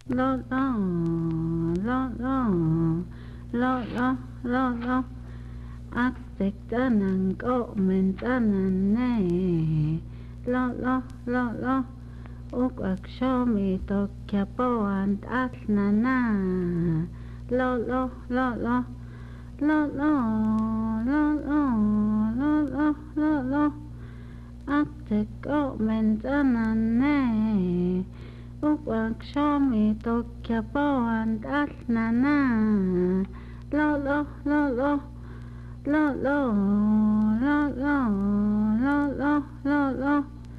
lo lo lo lo lo lo lo lo aktik tanan ko men tanan ne lo lo lo lo uk akshomi to kyapo and atnana lo lo lo lo lo lo lo lo lo lo lo lo aktik ko men tanan ne Shomi Tokya and Atnana lo lo lo lo lo lo lo lo lo lo lo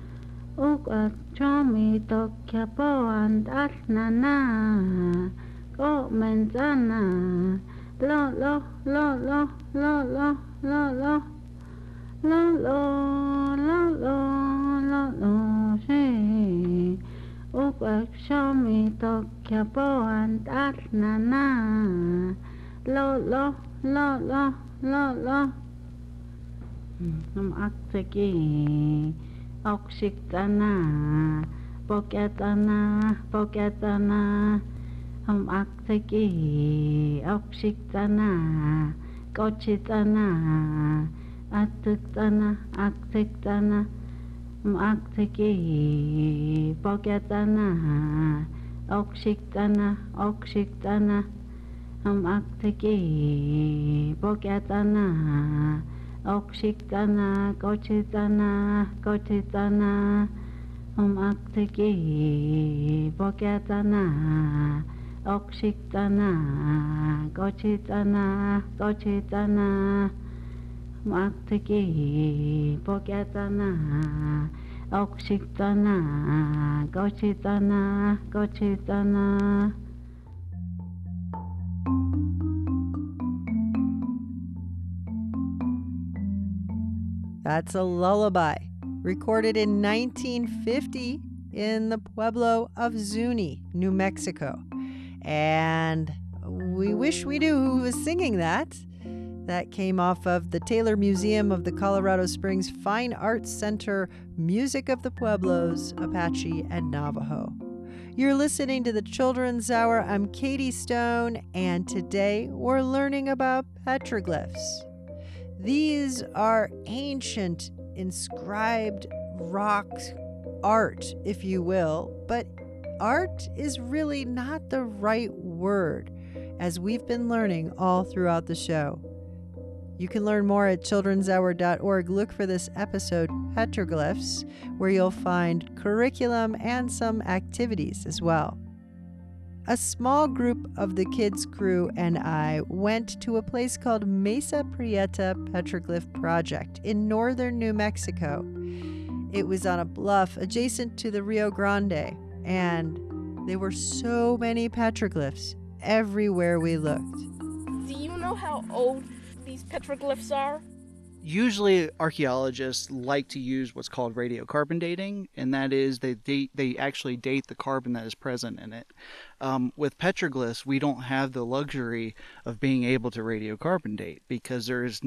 Shomi Tokya and Atnana Go Menzana lo lo lo lo lo lo lo lo lo lo lo lo she Shomi Tokya and Atnana lo lo lo lo lo lo akteki okshiktana poketana poketana akteki okshiktana kochitana atiktana aktiktana akteki poketana okshiktana okshiktana akteki poketana okshiktana kochitana kochitana akteki poketana okshiktana kochitana kochitana akteki poketana okshiktana kochitana kochitana. That's a lullaby, recorded in 1950 in the pueblo of Zuni, New Mexico. And we wish we knew who was singing that. That came off of the Taylor Museum of the Colorado Springs Fine Arts Center Music of the Pueblos, Apache, and Navajo. You're listening to the Children's Hour. I'm Katie Stone, and today we're learning about petroglyphs. These are ancient inscribed rock art, if you will, but art is really not the right word, as we've been learning all throughout the show. You can learn more at childrenshour.org. Look for this episode, Petroglyphs, where you'll find curriculum and some activities as well. A small group of the kids' crew and I went to a place called Mesa Prieta Petroglyph Project in northern New Mexico. It was on a bluff adjacent to the Rio Grande, and there were so many petroglyphs everywhere we looked. Do you know how old these petroglyphs are? Usually archaeologists like to use what's called radiocarbon dating, and that is they actually date the carbon that is present in it. With petroglyphs, we don't have the luxury of being able to radiocarbon date because it's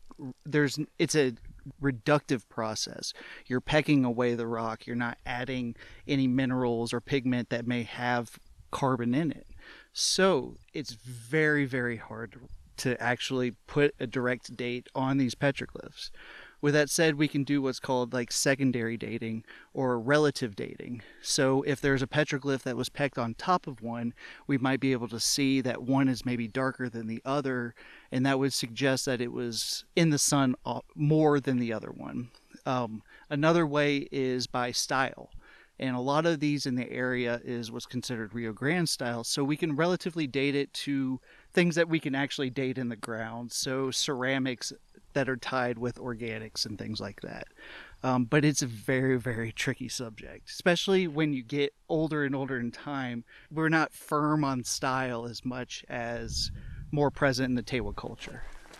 a reductive process. You're pecking away the rock. You're not adding any minerals or pigment that may have carbon in it. So it's very, very hard to actually put a direct date on these petroglyphs. With that said, we can do what's called like secondary dating or relative dating. So if there's a petroglyph that was pecked on top of one, we might be able to see that one is maybe darker than the other, and that would suggest that it was in the sun more than the other one. Another way is by style. And a lot of these in the area is what's considered Rio Grande style. So we can relatively date it to things that we can actually date in the ground. So ceramics that are tied with organics and things like that. But it's a very, very tricky subject, especially when you get older and older in time. We're not firm on style as much as more present in the Tewa culture.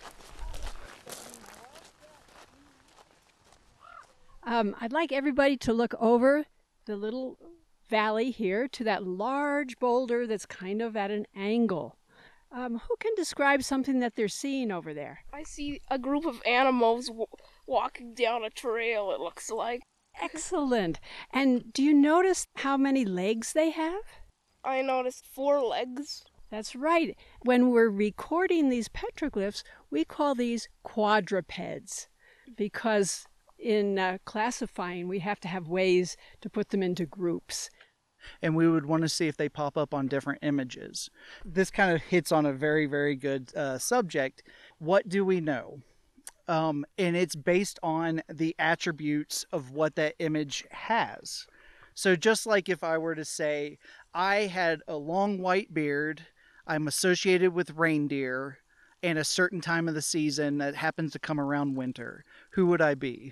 I'd like everybody to look over the little valley here to that large boulder that's kind of at an angle. Who can describe something that they're seeing over there? I see a group of animals walking down a trail, it looks like. Excellent. And do you notice how many legs they have? I noticed 4 legs. That's right. When we're recording these petroglyphs, we call these quadrupeds because in classifying, we have to have ways to put them into groups. And we would want to see if they pop up on different images. This kind of hits on a very, very good subject. What do we know? And it's based on the attributes of what that image has. So just like if I were to say, I had a long white beard, I'm associated with reindeer, and a certain time of the season that happens to come around winter, who would I be?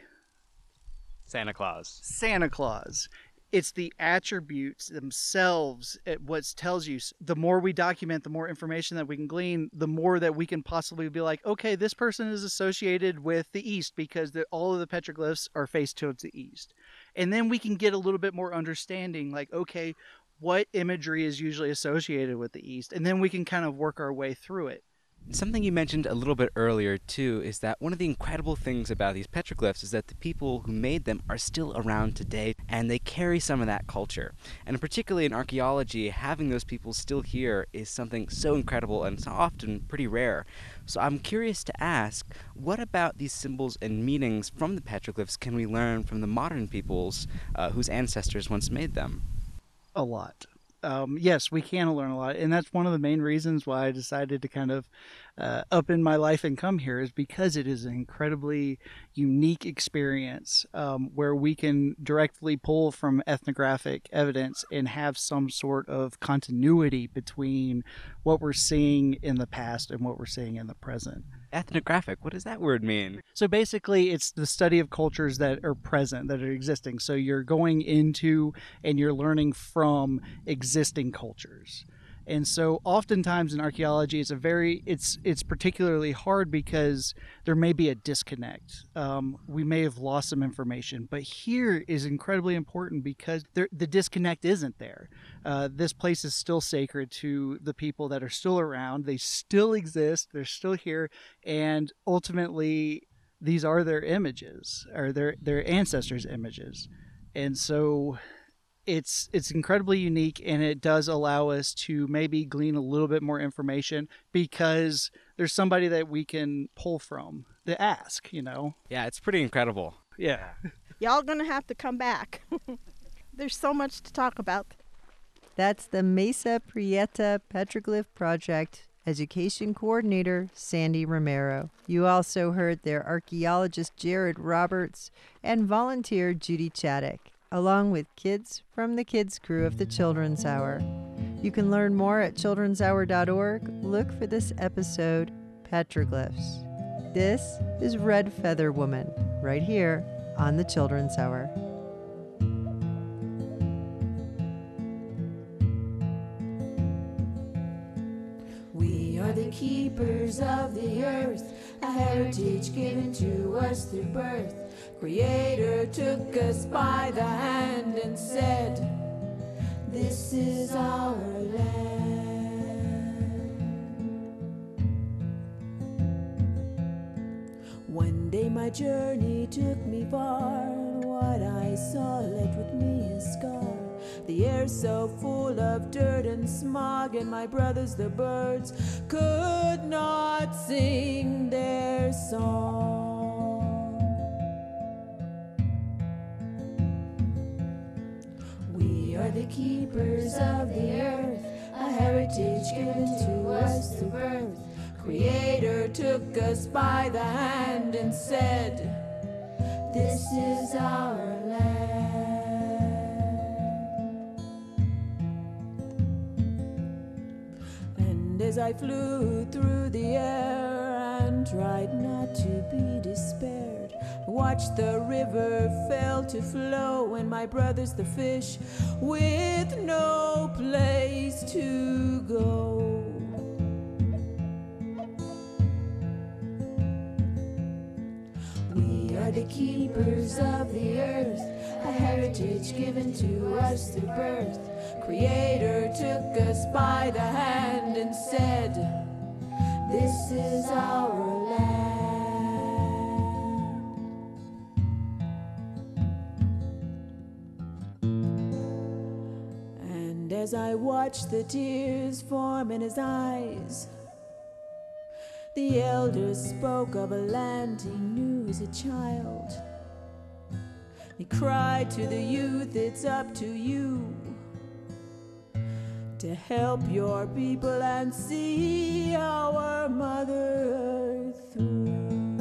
Santa Claus. Santa Claus. It's the attributes themselves. What tells you, the more we document, the more information that we can glean, the more that we can possibly be like, okay, this person is associated with the East because all of the petroglyphs are faced towards the East. And then we can get a little bit more understanding, like, okay, what imagery is usually associated with the East? And then we can kind of work our way through it. Something you mentioned a little bit earlier, too, is that one of the incredible things about these petroglyphs is that the people who made them are still around today, and they carry some of that culture. And particularly in archaeology, having those people still here is something so incredible and so often pretty rare. So I'm curious to ask, what about these symbols and meanings from the petroglyphs can we learn from the modern peoples whose ancestors once made them? A lot. Yes, we can learn a lot. And that's one of the main reasons why I decided to kind of up in my life and come here, is because it is an incredibly unique experience where we can directly pull from ethnographic evidence and have some sort of continuity between what we're seeing in the past and what we're seeing in the present. Ethnographic, what does that word mean? So basically, it's the study of cultures that are present, that are existing. So you're going into and you're learning from existing cultures. And so oftentimes in archaeology, it's particularly hard because there may be a disconnect. We may have lost some information, but here is incredibly important because the disconnect isn't there. This place is still sacred to the people that are still around. They still exist. They're still here. And ultimately, these are their images, or their ancestors' images. And so it's incredibly unique, and it does allow us to maybe glean a little bit more information because there's somebody that we can pull from to ask, Yeah, it's pretty incredible. Yeah. Y'all gonna have to come back. There's so much to talk about. That's the Mesa Prieta Petroglyph Project Education Coordinator, Sandy Romero. You also heard their archaeologist, Jared Roberts, and volunteer, Judy Chaddick, along with kids from the kids crew of the Children's Hour. You can learn more at childrenshour.org. Look for this episode, Petroglyphs. This is Red Feather Woman, right here on the Children's Hour. We are the keepers of the earth, a heritage given to us through birth. Creator took us by the hand and said, this is our land. One day my journey took me far, and what I saw left with me a scar. The air so full of dirt and smog, and my brothers the birds could not sing their song. We are the keepers of the earth, a heritage given to us through birth. Creator took us by the hand and said, this is our land. And as I flew through the air and tried not to be despaired, watched the river fail to flow, and my brothers the fish with no place to go. We are the keepers of the earth, a heritage given to us through birth. Creator took us by the hand and said, this is our land. And as I watched the tears form in his eyes. The elder spoke of a land he knew as a child. He cried to the youth, it's up to you to help your people and see our Mother Earth through.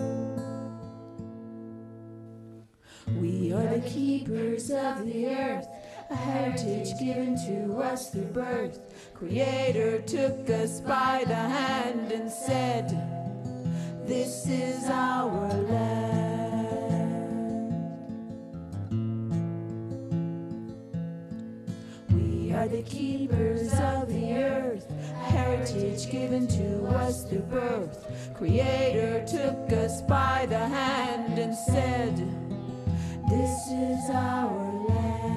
We are the keepers of the earth, a heritage given to us through birth. Creator took us by the hand and said, this is our land. We are the keepers of the earth, a heritage given to us through birth. Creator took us by the hand and said, this is our land.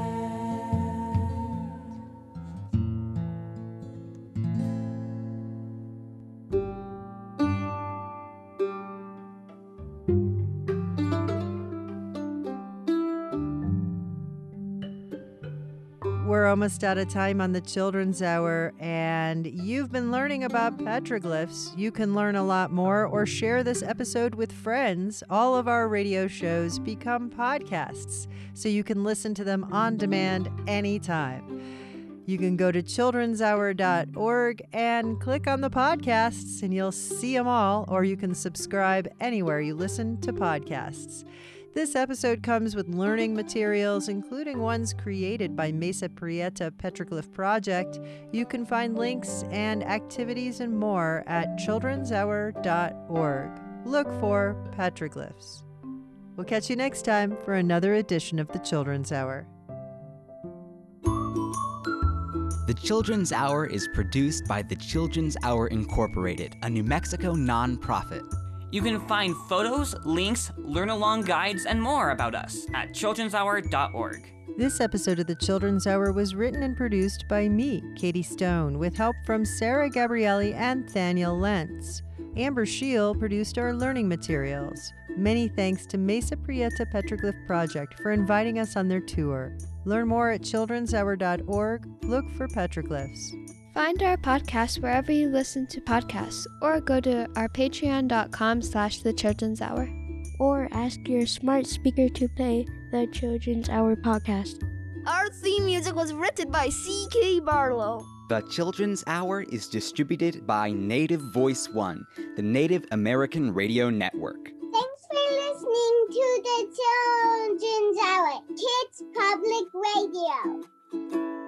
We're almost out of time on the Children's Hour, and you've been learning about petroglyphs. You can learn a lot more or share this episode with friends. All of our radio shows become podcasts, so you can listen to them on demand anytime. You can go to childrenshour.org and click on the podcasts, and you'll see them all, or you can subscribe anywhere you listen to podcasts. This episode comes with learning materials, including ones created by Mesa Prieta Petroglyph Project. You can find links and activities and more at childrenshour.org. Look for petroglyphs. We'll catch you next time for another edition of the Children's Hour. The Children's Hour is produced by the Children's Hour Incorporated, a New Mexico nonprofit. You can find photos, links, learn-along guides, and more about us at childrenshour.org. This episode of the Children's Hour was written and produced by me, Katie Stone, with help from Sarah Gabrielli and Thaniel Lentz. Amber Scheel produced our learning materials. Many thanks to Mesa Prieta Petroglyph Project for inviting us on their tour. Learn more at childrenshour.org. Look for petroglyphs. Find our podcast wherever you listen to podcasts, or go to our patreon.com/The Children's Hour. Or ask your smart speaker to play the Children's Hour podcast. Our theme music was written by C.K. Barlow. The Children's Hour is distributed by Native Voice One, the Native American Radio Network. Thanks for listening to the Children's Hour, Kids Public Radio.